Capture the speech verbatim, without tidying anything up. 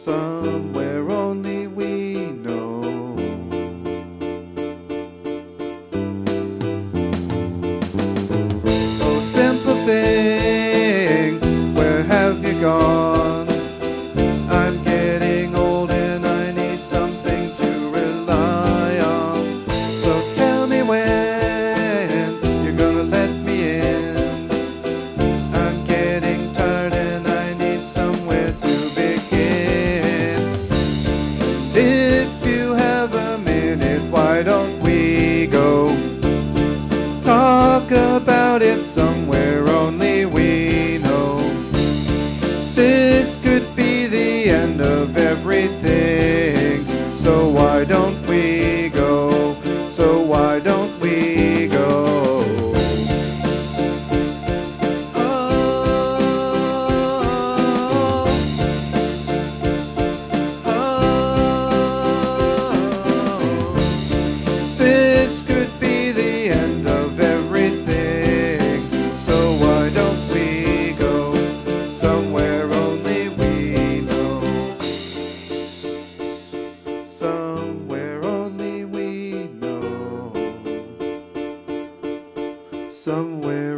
somewhere only we know. Oh, simple thing, where have you gone? I'm getting old and I need something to rely on. So tell me when you're gonna let me in. I'm getting tired and I need somewhere to begin. If you have a minute, why don't we go talk about it somewhere only we know? This could be the end of everything, so why don't we go? So why don't we go? This could be the end of everything, so why don't we go somewhere only we know? Somewhere only we know. Somewhere